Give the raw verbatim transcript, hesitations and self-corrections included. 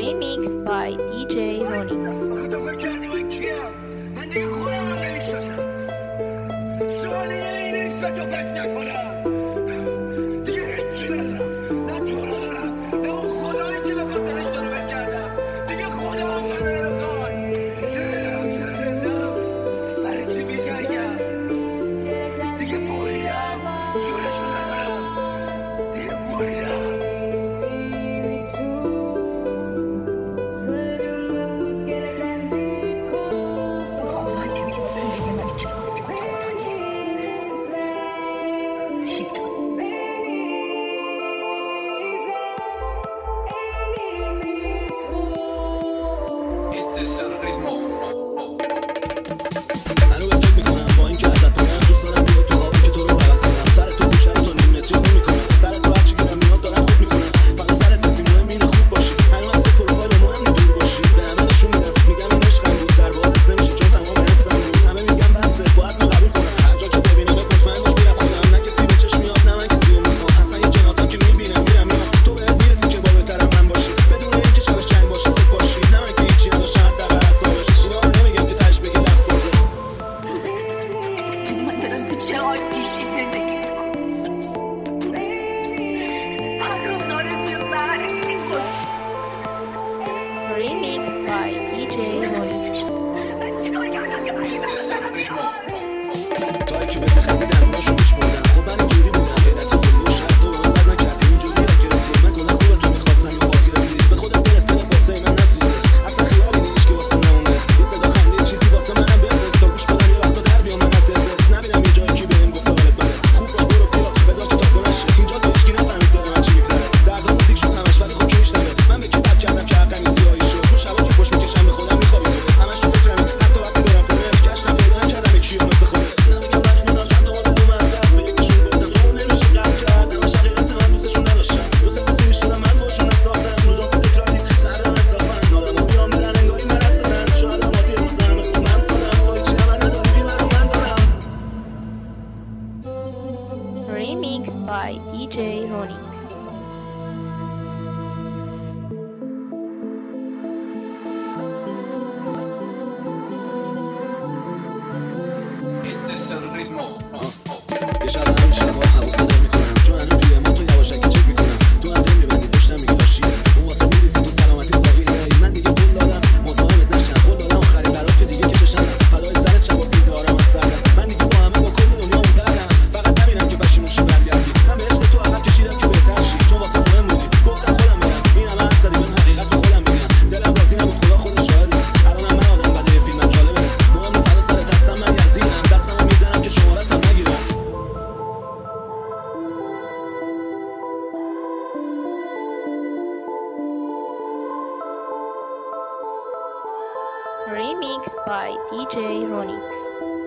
Remix by دی جی Ronix. تو فکر کردی من کیم؟ من دیگه خودم رو نمیشناسم. سوالی این نیست تو فکر نکنم. دیگه هیچی ندارم. نه تو رو دارم، نه اون خدایی که به خاطرش دارم کردم. دیگه خدا هم من نمیخواد. نمیدونم چه زندم. برای چی میجنگم؟ دیگه بریدم. زورشو ندارم. دیگه بریدم. Este es el ritmo. منو به فکر میکنم با این که ازت پایم دوست دارم بیاد تو خوابی که تو رو بغل کنم سر تو گوشه رو تا نیم متری رو میکنم سر تو هرچی گیرم میاد دارم خود میکنم فقط سرت کسی مهم اینه خوب باشی هنوز از پروفایل مهم نی دور باشی به همه نشون میدم میگم این عشقم بود سر باز نمیشه چون تمام حسم بود همه میگم بسه باید من قبول کنم هر جا که ببینمت مطمئن باش میرم خودم نه کسی به چشم میاد نه من کسی رو میخوام اصلا یه جنازم که میبینم میرم میام تو بهت میرسی که با بهترم من باشی بدون اینکه شبش چنگ باشه صد باشی نه من که هیچی نداشتم حداقل اعصابش اینا رو نمیگم که تهش بگی دست بازه من دارم تو چه آتیشی زندگی میکنم. هر روز آرزوی مرگ میکنم. Remix by دی جی Ronix. من چیکار کردم که برای Este es el ritmo. تا که بهت خندیدم اوناشو میشمردم خب من اینجوری بودم غیرت خیلی و شرط تو به من بد نکردی اینجوری که رسید من کلا خوبه تو میخواستم یه بازی رسید به خودت برس دلت واسه من نسوزه اصلا خیالی نیست که واسه نمونده یه صدا خنده چیزی واسه منم بفرست تا گوش بدم یه وقتا در بیام من نترس نبینم یه جایی که بهم گفته حالت بده خوب را برو بیا بذار که تا کنشه اینجا تو هیچکی نفهمید دل من چی میگذره دردا موزیک شد همش ولی خود کی میشنوه من به کی بد کردم که حقم سیاهی شد تو شبا که خوش میکشم به خودم میخوابی همش تو فکرم حتی وقتی دارم پنهش گشتم پیدا نکردم کیو مثل خودت نمیگم مجبورم چند تا مدل اومد به یکیشون گفتم تو نمیشه قلب کرد همش حقیقت من دوستشون نداشتم دوست سیری شدم من باشون نساختم روزا تو تکراری سردم انصافن آدما بیان برن انگاری من هستن شاید هم عادی روزم خب من سادم تو هیچی من نداری بی من رو من دارم Remix by دی جی Ronix. Este es el ritmo. یه شب هم شب با هوا صدا میکنم چون هنوز توی ما تو یواشکی چک میکنم تو هم دل میبندی پشتم میگی لاشیه اون واسه میریزی تو سلامتی صحیحه من دیگه پول دادم مزاحمت نشم قول دادم آخرین قرار که دیگه کشش ندم فدای سرت شب و بیدارم از سردم من دیگه با همه با کل دنیا اون قدرم فقط نبینم که پشیمون برگردی من به عشق تو عقب کشیدم که بهتر شی چون واسه مهم بودی گفتم خودم میرم این همه حرف زدی من حقیقت رو خودم میگم دلم راضی نبود خدا خودش شاهده الانم من آدم بده یه فیلمم جالبه مهم نیست فدا سرت هستم من یزیدم دستمو میزنم که شماره‌ت هم نگیرم Remix by دی جی Ronix.